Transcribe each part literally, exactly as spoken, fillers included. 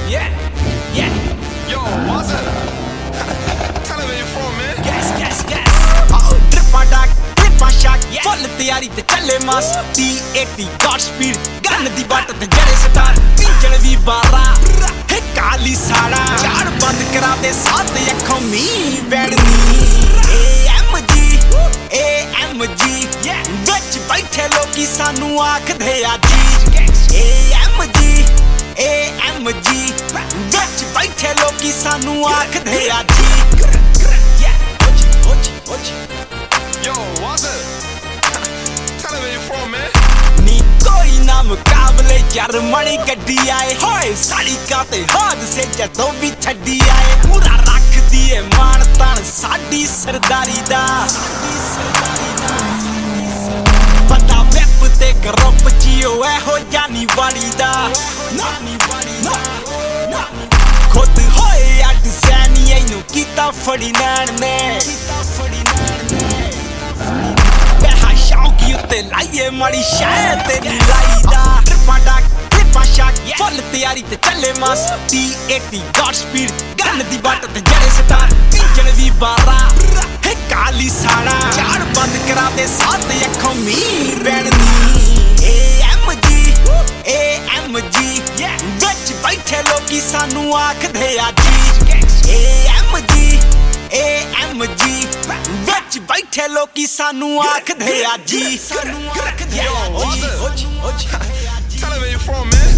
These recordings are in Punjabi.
Yeah, yeah. Yo, what's it? Tell him where you from, man. Gas, gas, gas. Oh, trippa duck, trippa shock. Full ਤਿਆਰੀ ਤੇ ਚੱਲੇ ਮਸ T eighty God speed gun ਦੀ ਬੱਟ ਤੇ ਜੜੇ ਸਟਾਰ ਇੰਜਣ ਵੀ ਬਾਰਾ ਹੈ ਕਾਲੀ ਸਾੜਾ ਝਾੜ ਬੰਦ ਕਰਾ ਦੇ ਸਾਥ ਅੱਖੋਂ ਮੀਂਹ ਪੈਣੀ A M G A M G ਵਿੱਚ ਬੈਠੇ ਲੋਕੀ ਸਾਨੂੰ ਆਖਦੇ ਆ ਜੀ A M G A M G ਵਿੱਚ ਬੈਠੇ ਲੋਕੀ ਸਾਨੂੰ ਆਖਦੇ ਆ ਜੀ Yo, what's it? Tell him where you from, man. ਨੀ ਕੋਈ ਨਾ ਮੁਕਾਬਲੇ ਜਰਮਨੀ ਗੱਡੀ ਆਏ ਹੋਏ ਸਾੜੀ ਕਾਤੇ ਹਾਦਸੇ ਜਦੋਂ ਵੀ ਛੱਡੀ ਆਏ ਪੂਰਾ ਰੱਖਦੀ ਏ ਮਾਣ ਤਾਣ ਸਾਡੀ ਸਰਦਾਰੀ ਦਾ ਪਤਾ ਵੈਪ ਤੇ ਗਰੁੱਪ ਚੀਓ ਇਹੋ ਜਾਨੀ ਵਾਲੀ ਦਾ ਨਾਨੀ ਵਾਲੀ ਦਾ ਖੁਦ ਹੋਏ ਅੱਡ ਸੈਨੀ ਇਹਨੂੰ ਕੀਤਾ ਫੜੀ ਨੈਣ ਨੇ ਕੀਤਾ ਫੜੀ ਨੈਣ ਨੇ ਸ਼ੌਂਕੀ ਉੱਤੇ ਲਾਈਏ ਮਾੜੀ ਸ਼ੈ ਤੇ ਨੀ ਲਾਈਦਾ ਟ੍ਰਿਪਾ ਡਕ ਟ੍ਰਿਪਾ ਸ਼ਾਕ ਫੁੱਲ ਤਿਆਰੀ ਤੇ ਚੱਲੇ ਮਸ T eighty God speed gun ਦੀ ਬੱਟ ਤੇ ਜੜੇ ਸਟਾਰ ਇੰਜਣ ਵੀ ਬਾਰਾ ਹੈ ਕਾਲੀ ਸਾੜਾ ਝਾੜ ਬੰਦ ਕਰਾ ਦੇ ਸਾਥ ਅੱਖੋਂ ਮੀਂਹ ਪੈਣੀ A M G A M G ਵਿੱਚ ਬੈਠੇ ਲੋਕੀ ਸਾਨੂੰ ਆਖਦੇ ਆ ਜੀ A M G A M G ਵਿੱਚ ਬੈਠੇ ਲੋਕੀ ਸਾਨੂੰ ਆਖਦੇ ਆ ਜੀ ਸਾਨੂੰ ਆਖਦੇ ਆ ਜੀ Tell him where you from, man.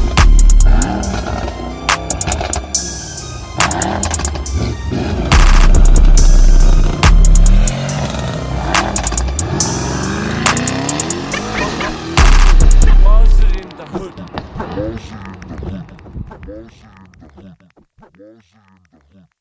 Monster in the hood. Monster in the hood. Monster in the hood. Monster in the hood.